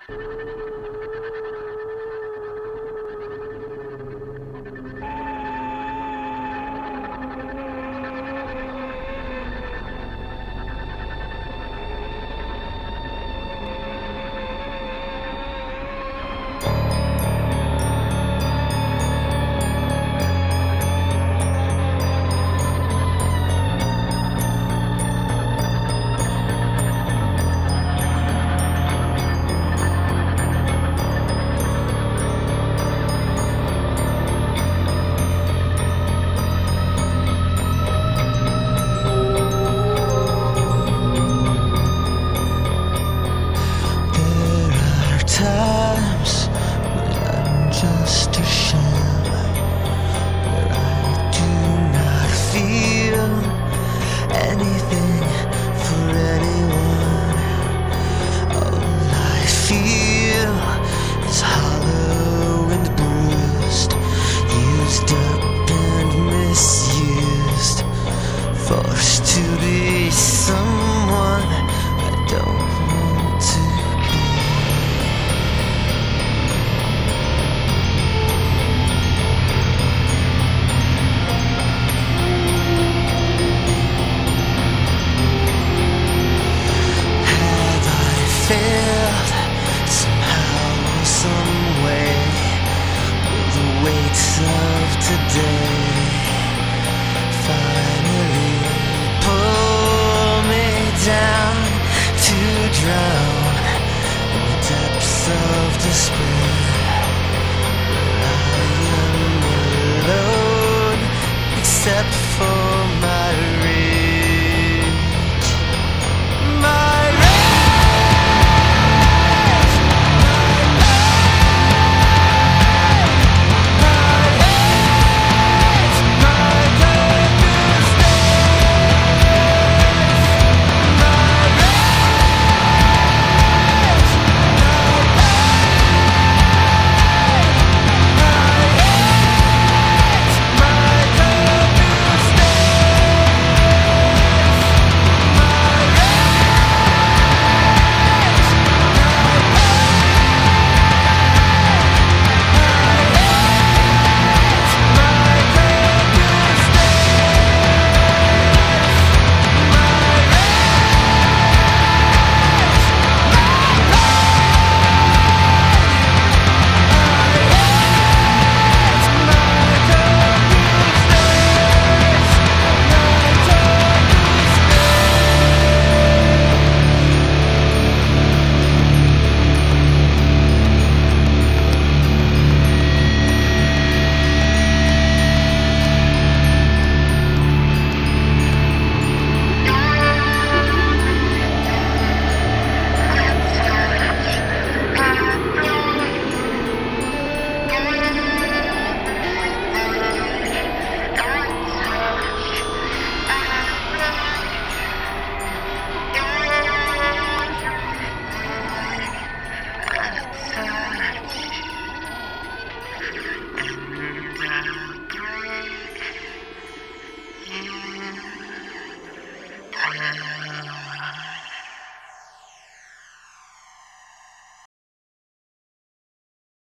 Times when I'm just a sham, where I do not feel anything for anyone. All I feel is hollow and bruised, used up and misused, forced to be someone I don't want to be. Failed somehow, some way. Will the weight of today finally pull me down to drown in the depths of despair, where I am alone except for my rage.